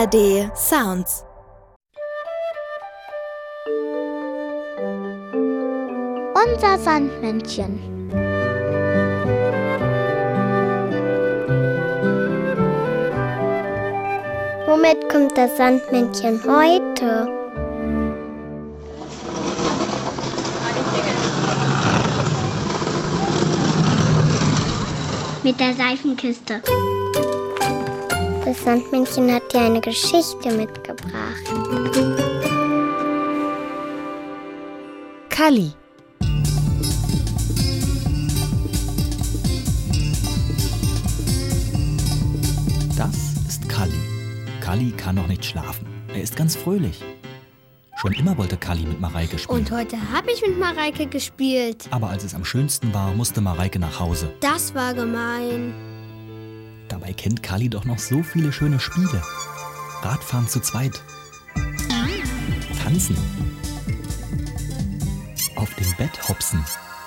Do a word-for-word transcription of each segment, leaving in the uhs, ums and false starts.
A R D Sounds. Unser Sandmännchen. Womit kommt das Sandmännchen heute? Mit der Seifenkiste. Das Sandmännchen hat dir eine Geschichte mitgebracht. Kalli. Das ist Kalli. Kalli kann noch nicht schlafen. Er ist ganz fröhlich. Schon immer wollte Kalli mit Mareike spielen. Und heute habe ich mit Mareike gespielt. Aber als es am schönsten war, musste Mareike nach Hause. Das war gemein. Dabei kennt Kalli doch noch so viele schöne Spiele. Radfahren zu zweit. Tanzen. Auf dem Bett hopsen.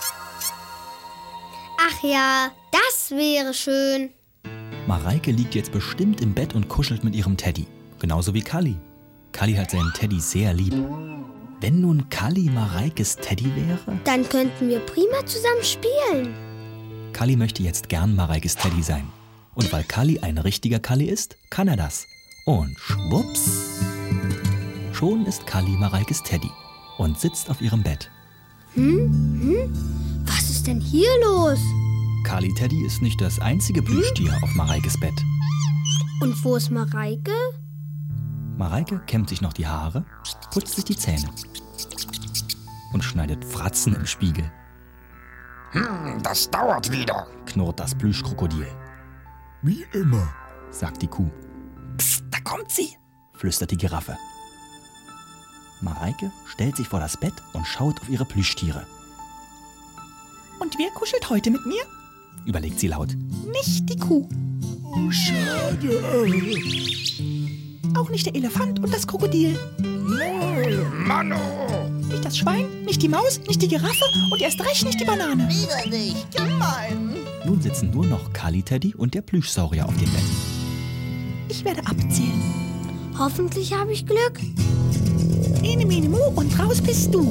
Ach ja, das wäre schön. Mareike liegt jetzt bestimmt im Bett und kuschelt mit ihrem Teddy. Genauso wie Kalli. Kalli hat seinen Teddy sehr lieb. Wenn nun Kalli Mareikes Teddy wäre? Dann könnten wir prima zusammen spielen. Kalli möchte jetzt gern Mareikes Teddy sein. Und weil Kalli ein richtiger Kalli ist, kann er das. Und schwupps. Schon ist Kalli Mareikes Teddy und sitzt auf ihrem Bett. Hm? Hm? Was ist denn hier los? Kalli Teddy ist nicht das einzige Plüschtier auf Mareikes Bett. Und wo ist Mareike? Mareike kämmt sich noch die Haare, putzt sich die Zähne und schneidet Fratzen im Spiegel. Hm, das dauert wieder, knurrt das Plüschkrokodil. Wie immer, sagt die Kuh. Psst, da kommt sie, flüstert die Giraffe. Mareike stellt sich vor das Bett und schaut auf ihre Plüschtiere. Und wer kuschelt heute mit mir? Überlegt sie laut. Nicht die Kuh. Oh, schade. Auch nicht der Elefant und das Krokodil. Mano! Nicht das Schwein, nicht die Maus, nicht die Giraffe und erst recht nicht die Banane. Wieder nicht. Gemein. Nun sitzen nur noch Kalli Teddy und der Plüschsaurier auf dem Bett. Ich werde abzählen. Hoffentlich habe ich Glück. Ene, mene, mu und raus bist du.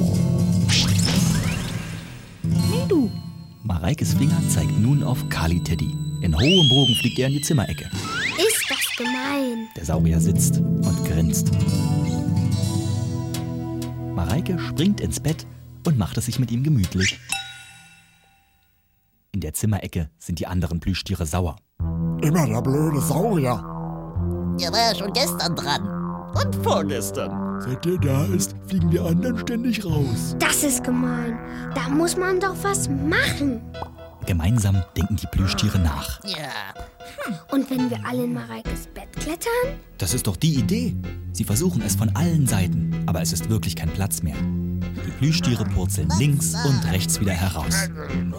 Nee, du. Mareikes Finger zeigt nun auf Kalli Teddy. In hohem Bogen fliegt er in die Zimmerecke. Ist das gemein. Der Saurier sitzt und grinst. Mareike springt ins Bett und macht es sich mit ihm gemütlich. In der Zimmerecke sind die anderen Plüschtiere sauer. Immer der blöde Saurier. Der war ja schon gestern dran. Und vorgestern. Seit der da ist, fliegen wir anderen ständig raus. Das ist gemein. Da muss man doch was machen. Gemeinsam denken die Plüschtiere nach. Ja. Und wenn wir alle in Mareikes Bett klettern? Das ist doch die Idee. Sie versuchen es von allen Seiten, aber es ist wirklich kein Platz mehr. Die Plüschtiere purzeln links und rechts wieder heraus.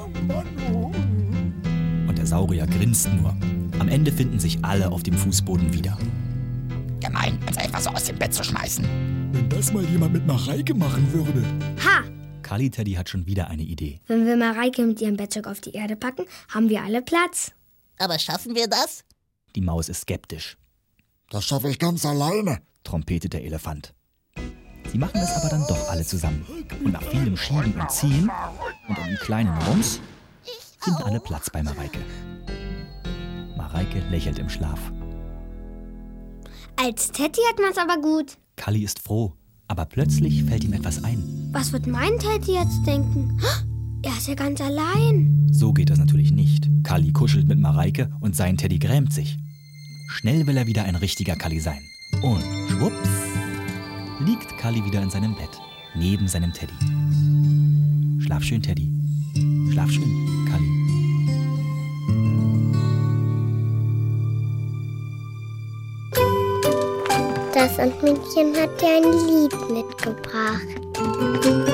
Und der Saurier grinst nur. Am Ende finden sich alle auf dem Fußboden wieder. Gemein, uns einfach so aus dem Bett zu schmeißen. Wenn das mal jemand mit Mareike machen würde. Ha! Kalli Teddy hat schon wieder eine Idee. Wenn wir Mareike mit ihrem Bettzeug auf die Erde packen, haben wir alle Platz. Aber schaffen wir das? Die Maus ist skeptisch. Das schaffe ich ganz alleine, trompetet der Elefant. Sie machen es aber dann doch alle zusammen. Und nach vielem Schieben und Ziehen und einem kleinen Rums finden alle Platz bei Mareike. Mareike lächelt im Schlaf. Als Teddy hat man's aber gut. Kalli ist froh, aber plötzlich fällt ihm etwas ein. Was wird mein Teddy jetzt denken? Er ist ja ganz allein. So geht das natürlich nicht. Kalli kuschelt mit Mareike und sein Teddy grämt sich. Schnell will er wieder ein richtiger Kalli sein. Und schwupps, liegt Kalli wieder in seinem Bett, neben seinem Teddy. Schlaf schön, Teddy. Schlaf schön, Kalli. Das Sandmännchen hat dir ein Lied mitgebracht.